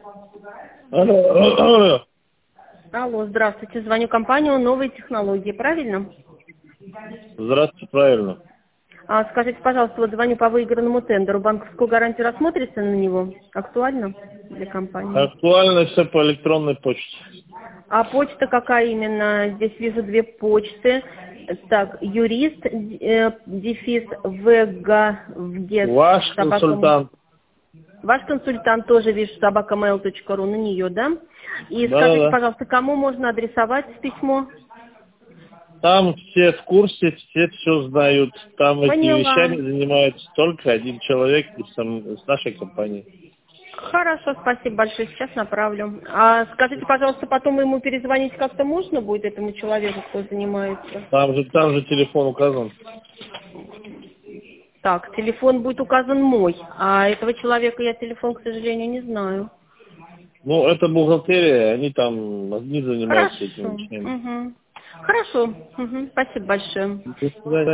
Алло. Алло, здравствуйте. Звоню компанию «Новые технологии», правильно? Здравствуйте, правильно. Скажите, пожалуйста, вот звоню по выигранному тендеру. Банковскую гарантию рассмотрите на него? Актуально для компании? Актуально все по электронной почте. А почта какая именно? Здесь вижу две почты. Так, юрист, дефис, ВГ, Ваш консультант. Ваш консультант тоже вижу, собакамейл.ру, на нее, да? И скажите, Да. пожалуйста, кому можно адресовать письмо? Там все в курсе, все знают. Там этими Поняла. вещами занимается только один человек из нашей компании. Хорошо, спасибо большое, сейчас направлю. Скажите, пожалуйста, потом ему перезвонить как-то можно будет, этому человеку, кто занимается? Там же телефон указан. Так, телефон будет указан мой, а этого человека я телефон, к сожалению, не знаю. Ну, это бухгалтерия, они занимаются этими Хорошо. вещами. Угу. Хорошо. Угу. Спасибо большое. До свидания.